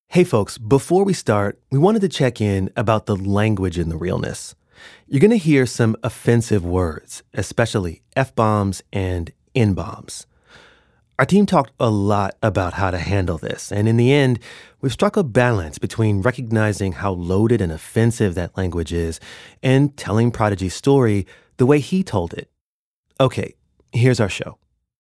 Hey folks, before we start, we wanted to check in about the language in the realness. You're going to hear some offensive words, especially F-bombs and N-bombs. Our team talked a lot about how to handle this, and in the end, we've struck a balance between recognizing how loaded and offensive that language is and telling Prodigy's story the way he told it. Okay, here's our show.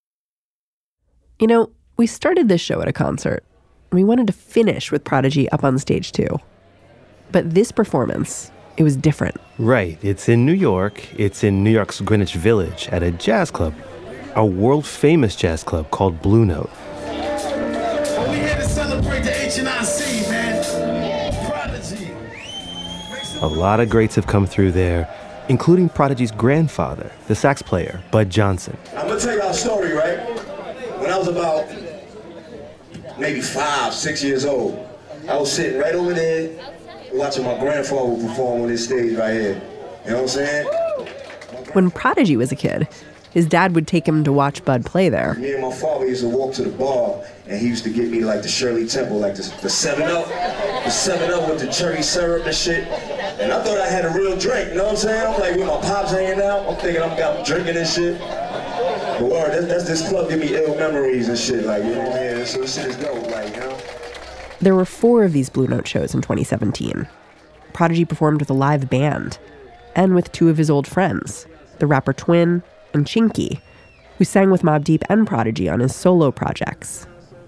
You know, we started this show at a concert. We wanted to finish with Prodigy up on stage too. But this performance, it was different. Right. It's in New York. It's in New York's Greenwich Village at a jazz club, a world-famous jazz club called Blue Note. We're here to celebrate the HNIC, man. Prodigy. A lot of greats have come through there, including Prodigy's grandfather, the sax player, Bud Johnson. I'm going to tell y'all a story, right? When I was about maybe 5, 6 years old, I was sitting right over there watching my grandfather perform on this stage right here. You know what I'm saying? When Prodigy was a kid, his dad would take him to watch Bud play there. Me and my father used to walk to the bar, and he used to get me like the Shirley Temple, like the 7-Up, the 7-Up with the cherry syrup and shit. And I thought I had a real drink, you know what I'm saying? I'm like with my pops hanging out, I'm thinking I'm drinking and shit. But Lord, that's this club give me ill memories and shit, like, you know what I mean? So this shit is dope, like, you know? There were 4 of these Blue Note shows in 2017. Prodigy performed with a live band and with 2 of his old friends, the rapper Twin and Chinky, who sang with Mobb Deep and Prodigy on his solo projects.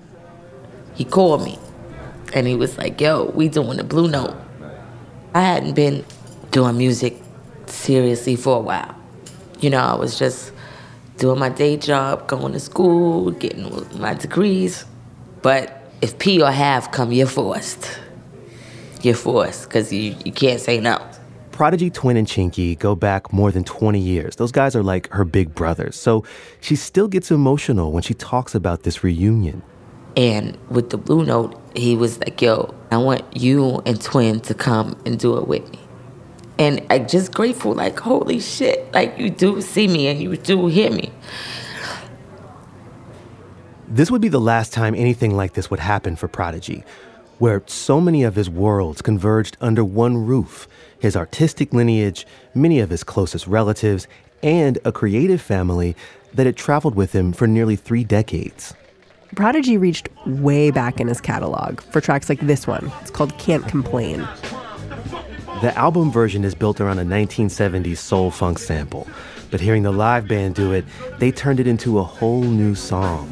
He called me and he was like, yo, we doing the Blue Note. I hadn't been doing music seriously for a while. You know, I was just doing my day job, going to school, getting my degrees. But if P or Have come, you're forced. You're forced, because you can't say no. Prodigy, Twin, and Chinky go back more than 20 years. Those guys are like her big brothers. So she still gets emotional when she talks about this reunion. And with the Blue Note, he was like, yo, I want you and Twin to come and do it with me. And I'm just grateful, like, holy shit, like, you do see me and you do hear me. This would be the last time anything like this would happen for Prodigy, where so many of his worlds converged under one roof: his artistic lineage, many of his closest relatives, and a creative family that had traveled with him for nearly 3 decades. Prodigy reached way back in his catalog for tracks like this one. It's called Can't Complain. The album version is built around a 1970s soul-funk sample, but hearing the live band do it, they turned it into a whole new song.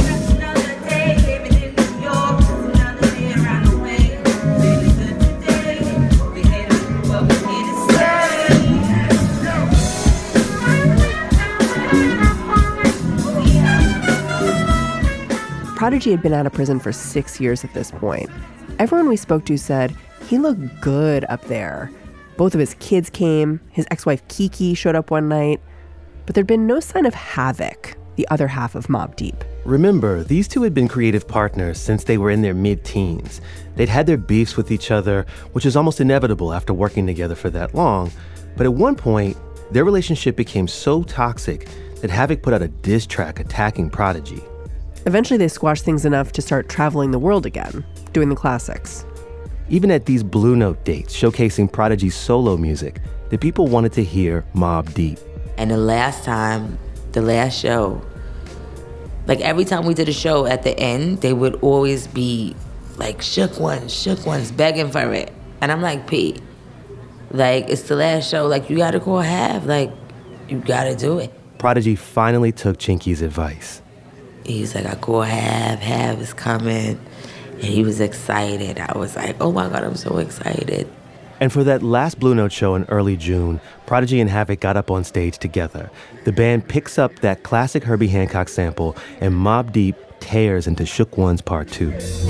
Prodigy had been out of prison for 6 years at this point. Everyone we spoke to said he looked good up there. Both of his kids came. His ex-wife Kiki showed up one night. But there'd been no sign of Havoc, the other half of Mobb Deep. Remember, these two had been creative partners since they were in their mid-teens. They'd had their beefs with each other, which is almost inevitable after working together for that long. But at one point, their relationship became so toxic that Havoc put out a diss track attacking Prodigy. Eventually, they squashed things enough to start traveling the world again, doing the classics. Even at these Blue Note dates showcasing Prodigy's solo music, the people wanted to hear Mobb Deep. And the last show, like every time we did a show at the end, they would always be like, shook ones, begging for it. And I'm like, P, like, it's the last show, like, you gotta call Have, like, you gotta do it. Prodigy finally took Chinky's advice. He's like, I call Have is coming. And he was excited. I was like, oh my God, I'm so excited. And for that last Blue Note show in early June, Prodigy and Havoc got up on stage together. The band picks up that classic Herbie Hancock sample, and Mobb Deep tears into Shook Ones Part 2.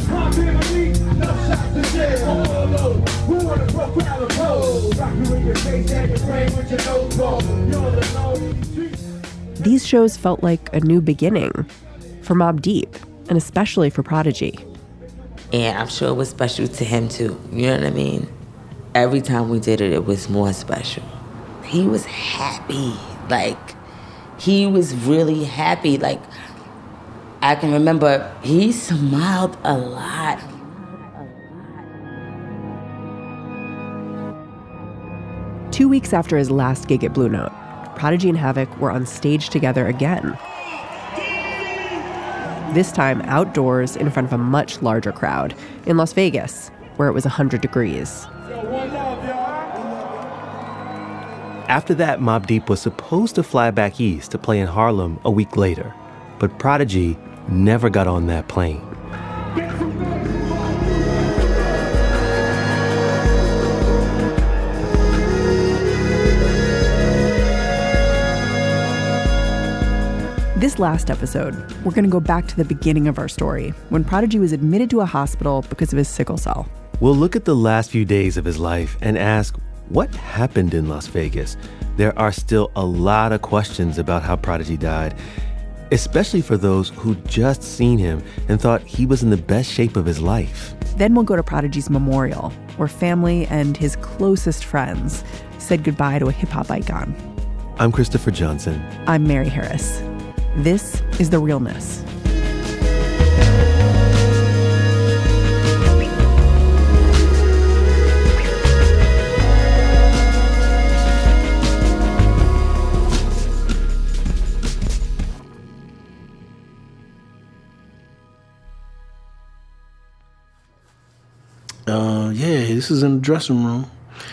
These shows felt like a new beginning for Mobb Deep, and especially for Prodigy. And I'm sure it was special to him too, you know what I mean? Every time we did it, it was more special. He was happy, like, he was really happy. Like, I can remember he smiled a lot. 2 weeks after his last gig at Blue Note, Prodigy and Havoc were on stage together again. This time outdoors in front of a much larger crowd in Las Vegas, where it was 100 degrees. After that, Mobb Deep was supposed to fly back east to play in Harlem a week later, but Prodigy never got on that plane. This last episode, we're going to go back to the beginning of our story, when Prodigy was admitted to a hospital because of his sickle cell. We'll look at the last few days of his life and ask, what happened in Las Vegas? There are still a lot of questions about how Prodigy died, especially for those who just seen him and thought he was in the best shape of his life. Then we'll go to Prodigy's memorial, where family and his closest friends said goodbye to a hip-hop icon. I'm Christopher Johnson. I'm Mary Harris. This is The Realness. This is in the dressing room,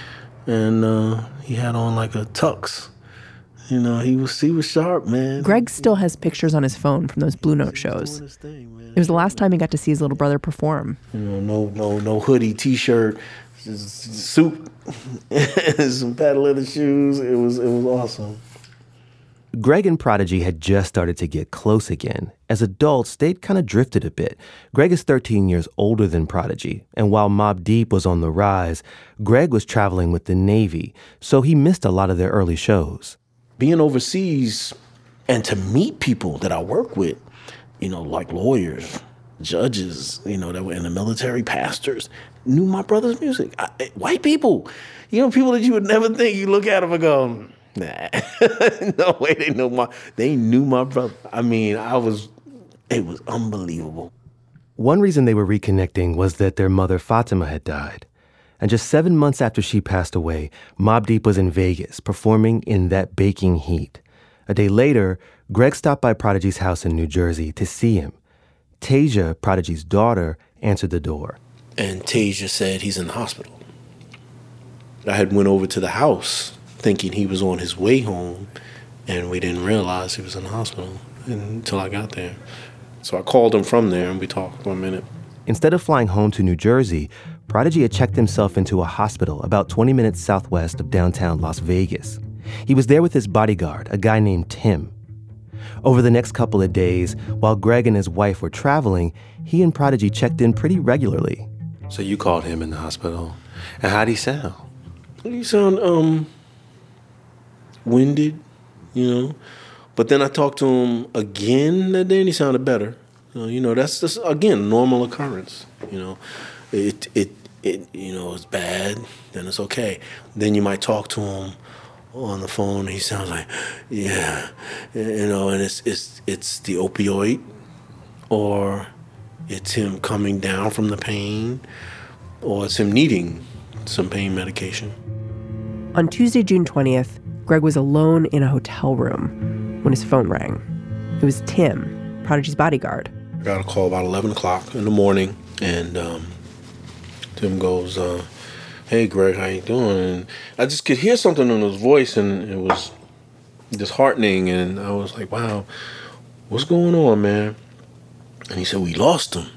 and he had on like a tux. You know, he was sharp, man. Greg still has pictures on his phone from those Blue Note shows. It was the last time he got to see his little brother perform. You know, no hoodie, t-shirt, suit, some patent leather shoes. It was awesome. Greg and Prodigy had just started to get close again. As adults, they'd kind of drifted a bit. Greg is 13 years older than Prodigy, and while Mobb Deep was on the rise, Greg was traveling with the Navy, so he missed a lot of their early shows. Being overseas and to meet people that I work with, you know, like lawyers, judges, you know, that were in the military, pastors, knew my brother's music. White people, you know, people that you would never think, you look at them and go, nah, no way they knew my brother. I mean, it was unbelievable. One reason they were reconnecting was that their mother Fatima had died. And just 7 months after she passed away, Mobb Deep was in Vegas performing in that baking heat. A day later, Greg stopped by Prodigy's house in New Jersey to see him. Tasia, Prodigy's daughter, answered the door. And Tasia said he's in the hospital. I had went over to the house thinking he was on his way home, and we didn't realize he was in the hospital until I got there. So I called him from there, and we talked for a minute. Instead of flying home to New Jersey, Prodigy had checked himself into a hospital about 20 minutes southwest of downtown Las Vegas. He was there with his bodyguard, a guy named Tim. Over the next couple of days, while Greg and his wife were traveling, he and Prodigy checked in pretty regularly. So you called him in the hospital. And how'd he sound? He sound, winded, you know. But then I talked to him again that day, and he sounded better. You know, that's just, again, normal occurrence. You know, it you know, it's bad, then it's okay. Then you might talk to him on the phone, and he sounds like, yeah, you know, and it's the opioid, or it's him coming down from the pain, or it's him needing some pain medication. On Tuesday, June 20th, Greg was alone in a hotel room when his phone rang. It was Tim, Prodigy's bodyguard. I got a call about 11 o'clock in the morning, and Tim goes, hey, Greg, how you doing? And I just could hear something in his voice, and it was disheartening, and I was like, wow, what's going on, man? And he said, we lost him.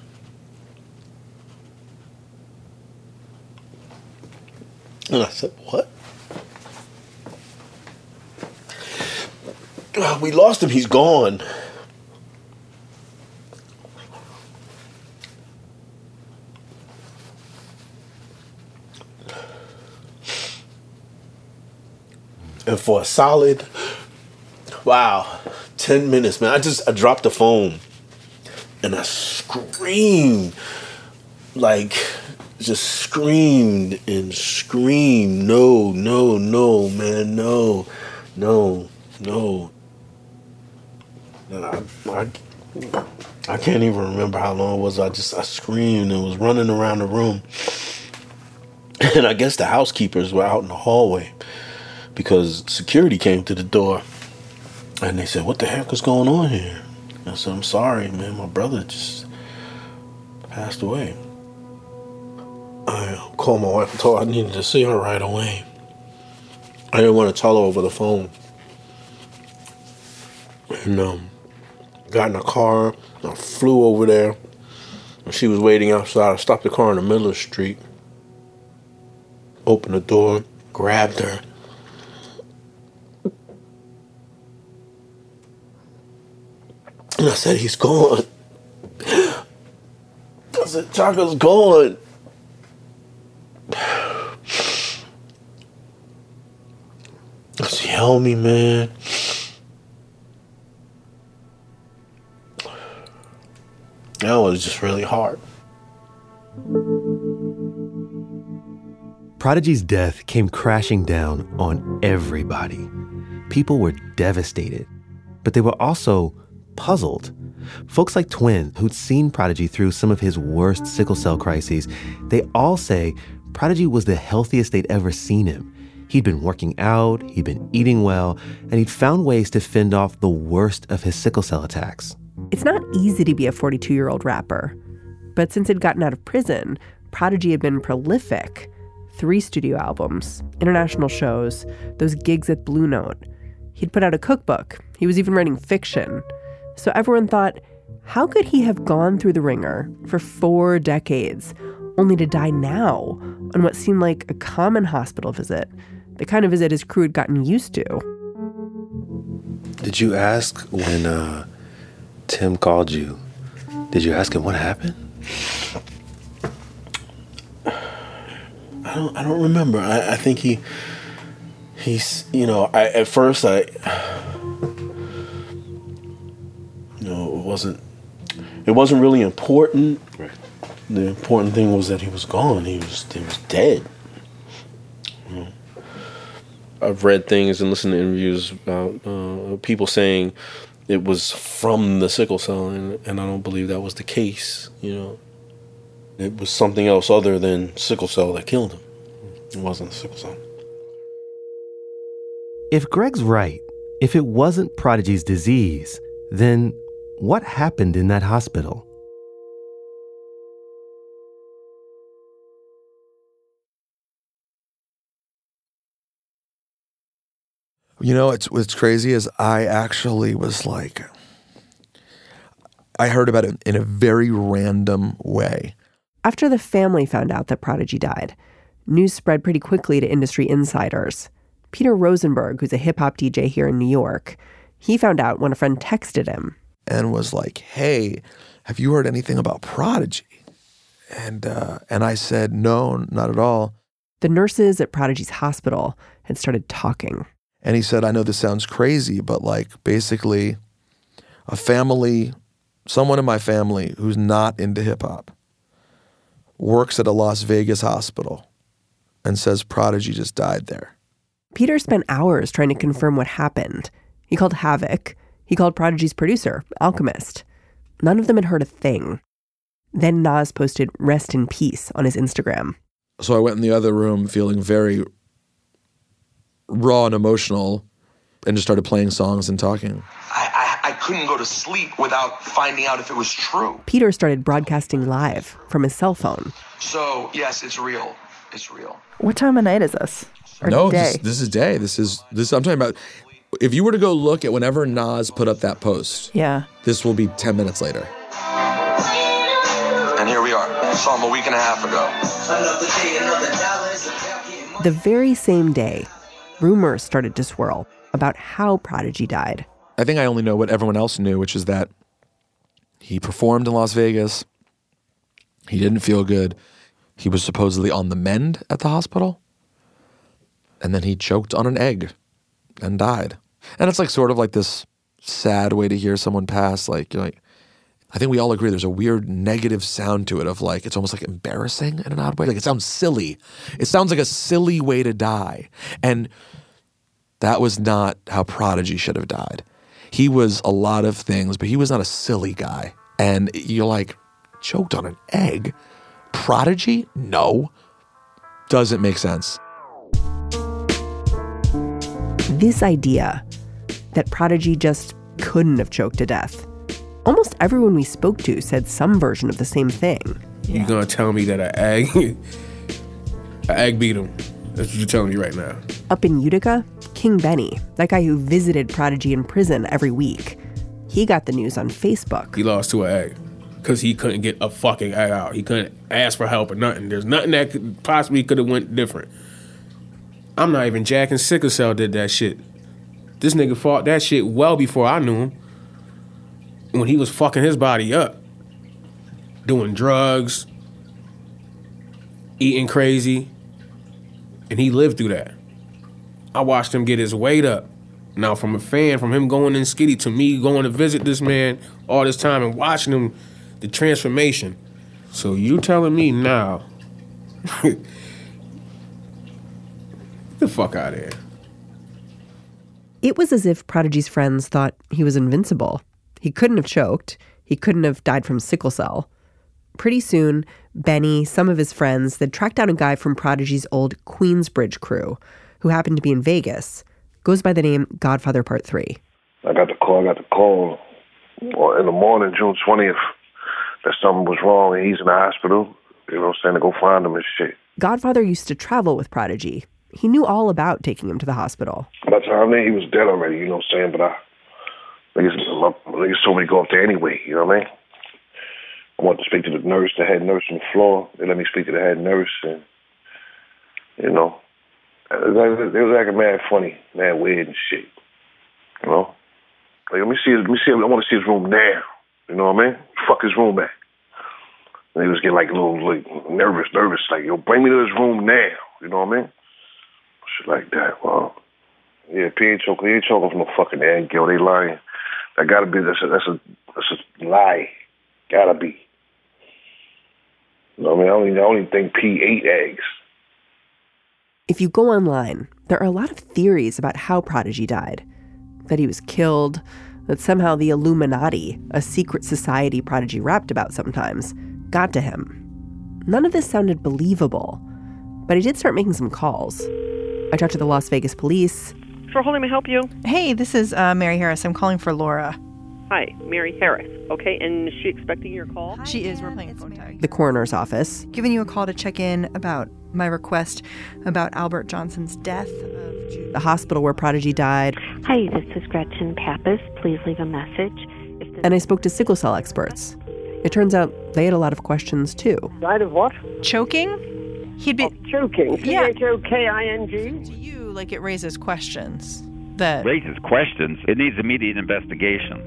And I said, what? We lost him, he's gone. And for a solid, 10 minutes, man, I dropped the phone and I screamed, just screamed and screamed, no, man, no. And I can't even remember how long it was. I screamed and was running around the room. And I guess the housekeepers were out in the hallway. because security came to the door and they said, "What the heck is going on here?" I said, "I'm sorry, man. My brother just passed away." I called my wife and told her I needed to see her right away. I didn't want to tell her over the phone. And got in a car, I flew over there. And she was waiting outside. I stopped the car in the middle of the street, opened the door, grabbed her. And I said, "He's gone." I said, "Chaka's gone." She held me, man. That was just really hard. Prodigy's death came crashing down on everybody. People were devastated, but they were also puzzled. Folks like Twin, who'd seen Prodigy through some of his worst sickle cell crises, they all say Prodigy was the healthiest they'd ever seen him. He'd been working out, he'd been eating well, and he'd found ways to fend off the worst of his sickle cell attacks. It's not easy to be a 42-year-old rapper. But since he'd gotten out of prison, Prodigy had been prolific. 3 studio albums, international shows, those gigs at Blue Note. He'd put out a cookbook. He was even writing fiction. So everyone thought, how could he have gone through the ringer for 4 decades, only to die now on what seemed like a common hospital visit, the kind of visit his crew had gotten used to? Did you ask when Tim called you? Did you ask him what happened? I don't remember. I think he's at first it wasn't really important. Right. The important thing was that he was gone. He was dead. I've read things and listened to interviews about people saying it was from the sickle cell, and I don't believe that was the case. It was something else other than sickle cell that killed him. It wasn't sickle cell. If Greg's right, if it wasn't Prodigy's disease, then what happened in that hospital? What's crazy is I actually was like, I heard about it in a very random way. After the family found out that Prodigy died, news spread pretty quickly to industry insiders. Peter Rosenberg, who's a hip-hop DJ here in New York, he found out when a friend texted him. And was like, "Hey, have you heard anything about Prodigy?" And I said, "No, not at all." The nurses at Prodigy's hospital had started talking. And he said, "I know this sounds crazy, but basically someone in my family who's not into hip-hop works at a Las Vegas hospital and says Prodigy just died there." Peter spent hours trying to confirm what happened. He called Havoc. He called Prodigy's producer, Alchemist. None of them had heard a thing. Then Nas posted "Rest in Peace" on his Instagram. So I went in the other room feeling very raw and emotional and just started playing songs and talking. I couldn't go to sleep without finding out if it was true. Peter started broadcasting live from his cell phone. So, yes, it's real. It's real. What time of night is this? Or No, day? this is day. This I'm talking about. If you were to go look at whenever Nas put up that post, Yeah. this will be 10 minutes later. And here we are. Saw him a week and a half ago. The very same day, rumors started to swirl about how Prodigy died. I think I only know what everyone else knew, which is that he performed in Las Vegas. He didn't feel good. He was supposedly on the mend at the hospital. And then he choked on an egg and died. And it's sort of this sad way to hear someone pass. I think we all agree there's a weird negative sound to it of it's almost embarrassing in an odd way. It sounds silly. It sounds like a silly way to die. And that was not how Prodigy should have died. He was a lot of things, but he was not a silly guy. And you're choked on an egg? Prodigy? No. Doesn't make sense. this idea that Prodigy just couldn't have choked to death. Almost everyone we spoke to said some version of the same thing. You're gonna tell me that an egg beat him. That's what you're telling me right now. Up in Utica, King Benny, that guy who visited Prodigy in prison every week, he got the news on Facebook. He lost to an egg because he couldn't get a fucking egg out. He couldn't ask for help or nothing. There's nothing that could have went different. I'm not even jacking. Sickle Cell did that shit. This nigga fought that shit well before I knew him. When he was fucking his body up. Doing drugs. Eating crazy. And he lived through that. I watched him get his weight up. Now, from a fan, from him going in skitty to me going to visit this man all this time and watching him, the transformation. So you telling me now, get the fuck out of here. It was as if Prodigy's friends thought he was invincible. He couldn't have choked. He couldn't have died from sickle cell. Pretty soon, Benny, some of his friends, they'd tracked down a guy from Prodigy's old Queensbridge crew who happened to be in Vegas. Goes by the name Godfather Part 3. I got the call in the morning, June 20th, that something was wrong and he's in the hospital. You know what I'm saying, to go find him and shit. Godfather used to travel with Prodigy. He knew all about taking him to the hospital. By the time then, he was dead already, you know what I'm saying? But niggas told me to go up there anyway, you know what I mean? I wanted to speak to the nurse, the head nurse on the floor. They let me speak to the head nurse, and, you know, it was acting mad funny, mad weird and shit, you know? Like, let me see, I want to see his room now, you know what I mean? Fuck his room back. And he was getting like a little nervous, like, yo, bring me to his room now, you know what I mean? Shit like that, well, yeah, he ain't choking from no fucking egg, yo, they lying. That gotta be, that's a lie, gotta be. You know what I mean? I only think P ate eggs. If you go online, there are a lot of theories about how Prodigy died. That he was killed, that somehow the Illuminati, a secret society Prodigy rapped about sometimes, got to him. None of this sounded believable, but he did start making some calls. I talked to the Las Vegas police. For holding, may I help you? Hey, this is Mary Harris. I'm calling for Laura. Hi, Mary Harris. Okay, and is she expecting your call? She is. We're playing phone tag. The coroner's office. Giving you a call to check in about my request about Albert Johnson's death. The hospital where Prodigy died. Hi, this is Gretchen Pappas. Please leave a message. And I spoke to sickle cell experts. It turns out they had a lot of questions too. Died of what? Choking? He'd be choking. Yeah. CHOKING. To you, like, it raises questions. Raises questions. It needs immediate investigation.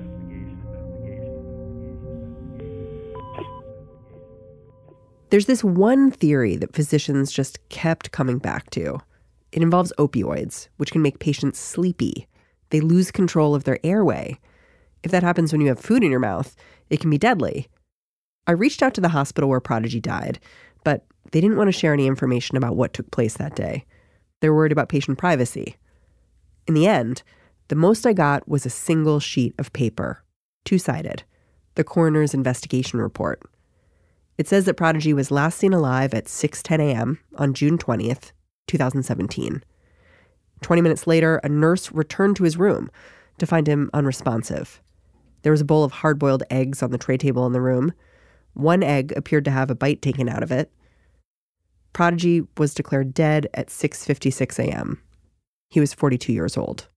There's this one theory that physicians just kept coming back to. It involves opioids, which can make patients sleepy. They lose control of their airway. If that happens when you have food in your mouth, it can be deadly. I reached out to the hospital where Prodigy died, but they didn't want to share any information about what took place that day. They were worried about patient privacy. In the end, the most I got was a single sheet of paper, two-sided, the coroner's investigation report. It says that Prodigy was last seen alive at 6:10 a.m. on June 20th, 2017. 20 minutes later, a nurse returned to his room to find him unresponsive. There was a bowl of hard-boiled eggs on the tray table in the room. One egg appeared to have a bite taken out of it. Prodigy was declared dead at 6:56 a.m. He was 42 years old.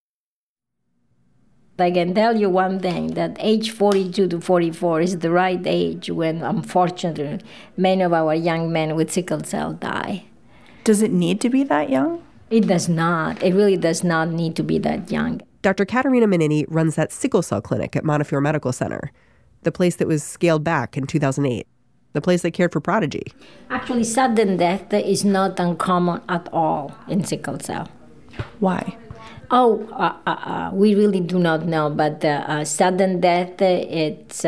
I can tell you one thing, that age 42 to 44 is the right age when, unfortunately, many of our young men with sickle cell die. Does it need to be that young? It does not. It really does not need to be that young. Dr. Katerina Menini runs that sickle cell clinic at Montefiore Medical Center, the place that was scaled back in 2008, the place that cared for Prodigy. Actually, sudden death is not uncommon at all in sickle cell. Why? We really do not know, but sudden death, it's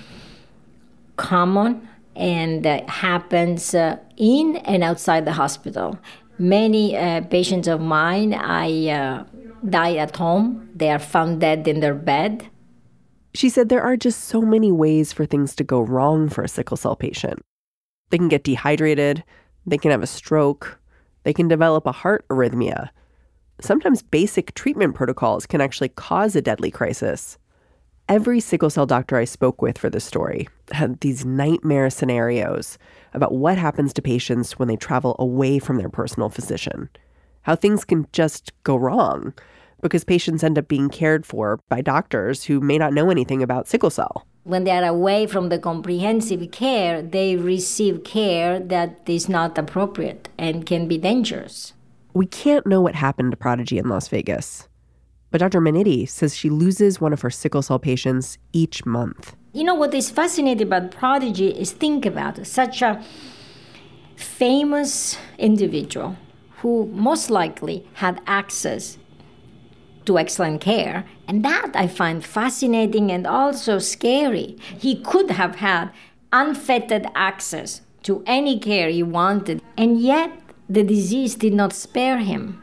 common and happens in and outside the hospital. Many patients of mine, die at home. They are found dead in their bed. She said there are just so many ways for things to go wrong for a sickle cell patient. They can get dehydrated, they can have a stroke, they can develop a heart arrhythmia. sometimes basic treatment protocols can actually cause a deadly crisis. Every sickle cell doctor I spoke with for this story had these nightmare scenarios about what happens to patients when they travel away from their personal physician, how things can just go wrong because patients end up being cared for by doctors who may not know anything about sickle cell. When they are away from the comprehensive care, they receive care that is not appropriate and can be dangerous. We can't know what happened to Prodigy in Las Vegas, but Dr. Maniti says she loses one of her sickle cell patients each month. You know what is fascinating about Prodigy is think about it, such a famous individual who most likely had access to excellent care. And that I find fascinating and also scary. He could have had unfettered access to any care he wanted, and yet the disease did not spare him.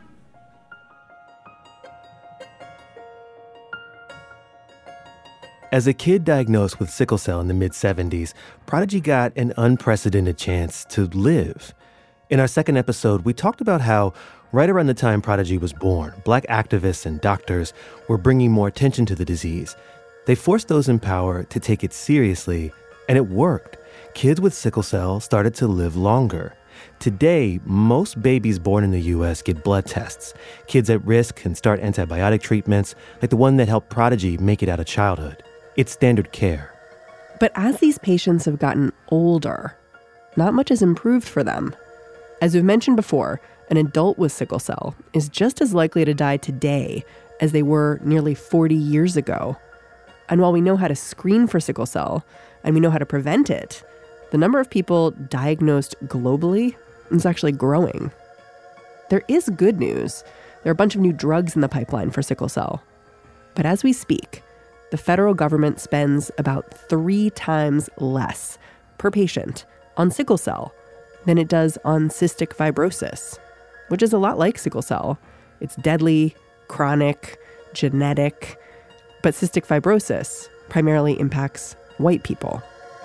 As a kid diagnosed with sickle cell in the mid-'70s, Prodigy got an unprecedented chance to live. In our second episode, we talked about how right around the time Prodigy was born, Black activists and doctors were bringing more attention to the disease. They forced those in power to take it seriously, and it worked. Kids with sickle cell started to live longer. Today, most babies born in the U.S. get blood tests. Kids at risk can start antibiotic treatments, like the one that helped Prodigy make it out of childhood. It's standard care. But as these patients have gotten older, not much has improved for them. As we've mentioned before, an adult with sickle cell is just as likely to die today as they were nearly 40 years ago. And while we know how to screen for sickle cell and we know how to prevent it, the number of people diagnosed globally is actually growing. There is good news. There are a bunch of new drugs in the pipeline for sickle cell. But as we speak, the federal government spends about 3 times less per patient on sickle cell than it does on cystic fibrosis, which is a lot like sickle cell. It's deadly, chronic, genetic, but cystic fibrosis primarily impacts white people.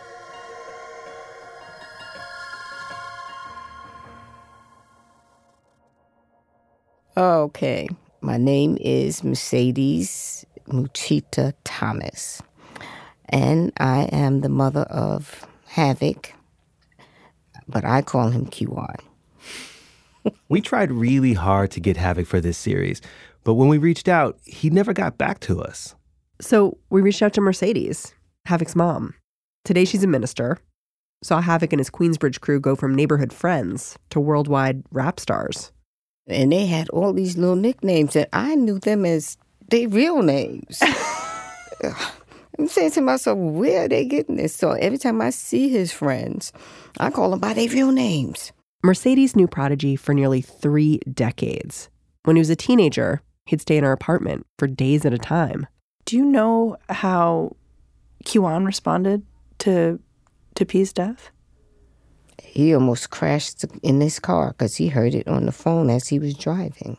Okay, my name is Mercedes Muchita Thomas, and I am the mother of Havoc, but I call him Kiwan. We tried really hard to get Havoc for this series, but when we reached out, he never got back to us. So we reached out to Mercedes, Havoc's mom. Today she's a minister. Saw Havoc and his Queensbridge crew go from neighborhood friends to worldwide rap stars. And they had all these little nicknames that I knew them as their real names. I'm saying to myself, where are they getting this? So every time I see his friends, I call them by their real names. Mercedes knew Prodigy for nearly 3 decades. When he was a teenager, he'd stay in her apartment for days at a time. Do you know how Kiwan responded to P's death? He almost crashed in his car because he heard it on the phone as he was driving.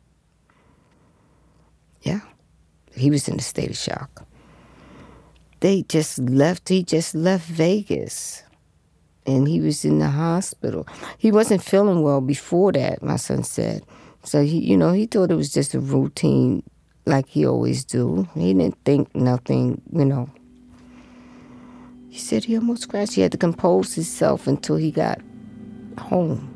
Yeah, he was in a state of shock. He just left Vegas, and he was in the hospital. He wasn't feeling well before that, my son said. So, he thought it was just a routine like he always do. He didn't think nothing, He said he almost crashed. He had to compose himself until he got home.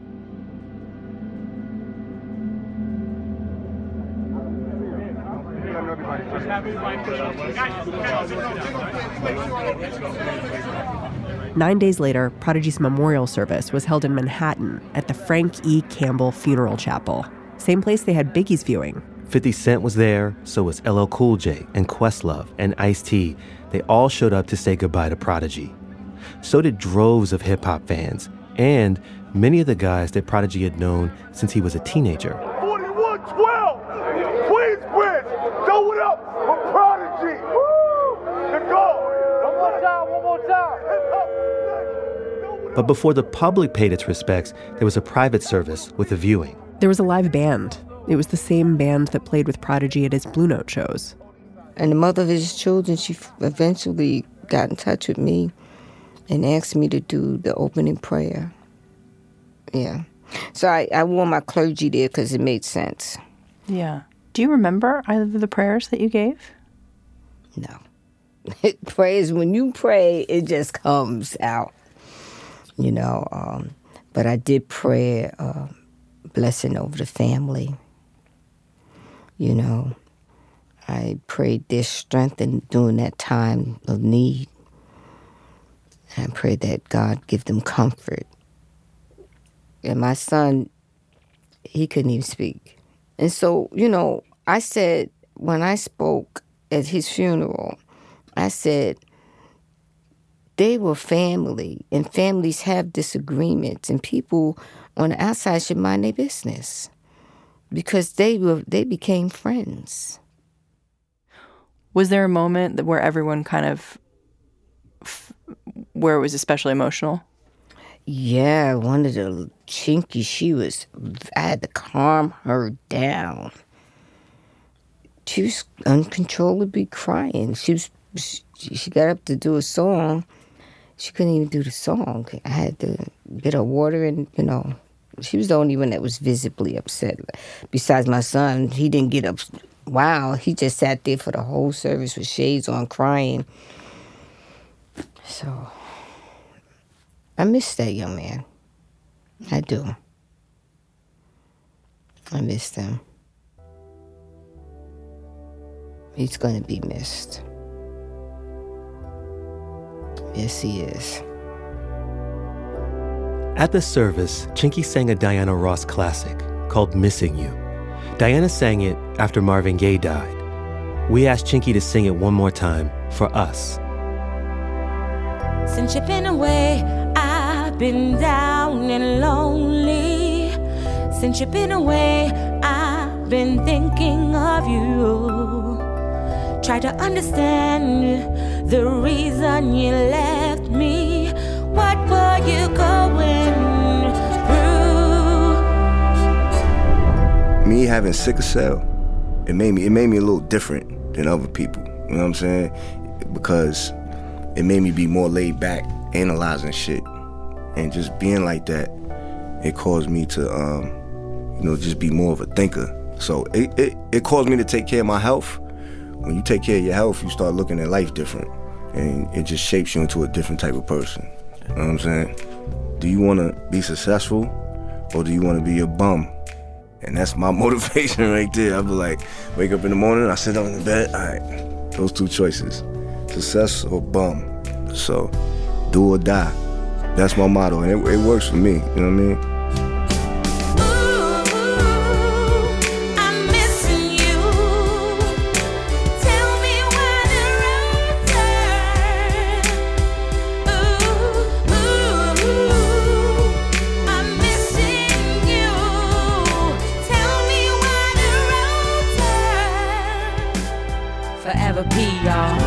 9 days later, Prodigy's memorial service was held in Manhattan at the Frank E. Campbell Funeral Chapel, same place they had Biggie's viewing. 50 Cent was there, so was LL Cool J and Questlove and Ice-T. They all showed up to say goodbye to Prodigy. So did droves of hip-hop fans and many of the guys that Prodigy had known since he was a teenager. 4112! Queensbridge! Throw it up for Prodigy! Woo! The goal! One more time! But before the public paid its respects, there was a private service with a viewing. There was a live band. It was the same band that played with Prodigy at his Blue Note shows. And the mother of his children, she eventually got in touch with me and asked me to do the opening prayer. Yeah. So I wore my clergy there because it made sense. Yeah. Do you remember either of the prayers that you gave? No. Prayers, when you pray, it just comes out, you know. But I did pray blessing over the family, you know. I prayed their strength during that time of need. And I prayed that God give them comfort. And my son, he couldn't even speak. And so, you know, I said, when I spoke at his funeral, I said, they were family, and families have disagreements, and people on the outside should mind their business because they became friends. Was there a moment where everyone kind of, where it was especially emotional? Yeah, one of the Chinky, I had to calm her down. She was uncontrollably crying. She got up to do a song. She couldn't even do the song. I had to get her water and, you know, she was the only one that was visibly upset. Besides my son, he didn't get up. Wow, he just sat there for the whole service with shades on crying. So, I miss that young man. I do. I miss him. He's going to be missed. Yes, he is. At the service, Chinky sang a Diana Ross classic called Missing You. Diana sang it after Marvin Gaye died. We asked Chinky to sing it one more time for us. Since you've been away, I've been down and lonely. Since you've been away, I've been thinking of you. Try to understand the reason you left me. What were you going through? Me having sickle cell, it made me a little different than other people. You know what I'm saying? Because it made me be more laid back, analyzing shit, and just being like that. It caused me to, just be more of a thinker. So it caused me to take care of my health. When you take care of your health, you start looking at life different, and it just shapes you into a different type of person. You know what I'm saying? Do you want to be successful, or do you want to be a bum? And that's my motivation right there. I'll be like, wake up in the morning, I sit on the bed, all right, those two choices, success or bum. So, do or die. That's my motto, and it works for me, you know what I mean? Forever be y'all.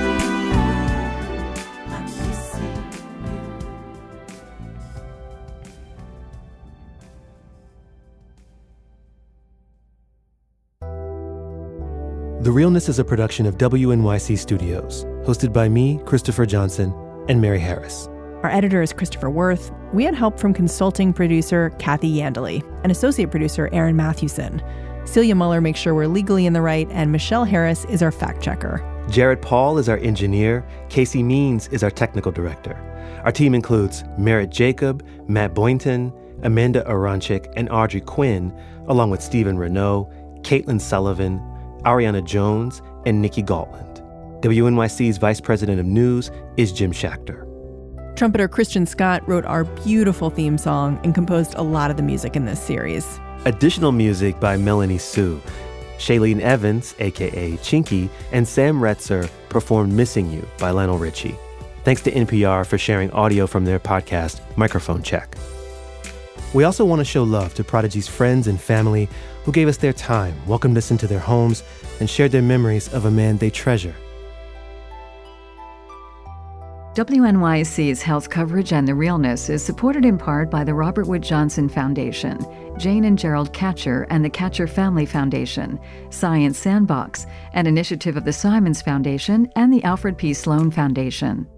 The Realness is a production of WNYC Studios, hosted by me, Christopher Johnson, and Mary Harris. Our editor is Christopher Worth. We had help from consulting producer Kathy Yandeli and associate producer Aaron Mathewson. Celia Muller makes sure we're legally in the right, and Michelle Harris is our fact checker. Jared Paul is our engineer. Casey Means is our technical director. Our team includes Merritt Jacob, Matt Boynton, Amanda Aronchik, and Audrey Quinn, along with Stephen Renaud, Caitlin Sullivan, Ariana Jones, and Nikki Galtland. WNYC's Vice President of News is Jim Schachter. Trumpeter Christian Scott wrote our beautiful theme song and composed a lot of the music in this series. Additional music by Melanie Sue. Shailene Evans, a.k.a. Chinky, and Sam Retzer performed Missing You by Lionel Richie. Thanks to NPR for sharing audio from their podcast, Microphone Check. We also want to show love to Prodigy's friends and family who gave us their time, welcomed us into their homes, and shared their memories of a man they treasure. WNYC's health coverage and The Realness is supported in part by the Robert Wood Johnson Foundation, Jane and Gerald Katcher and the Katcher Family Foundation, Science Sandbox, an initiative of the Simons Foundation and the Alfred P. Sloan Foundation.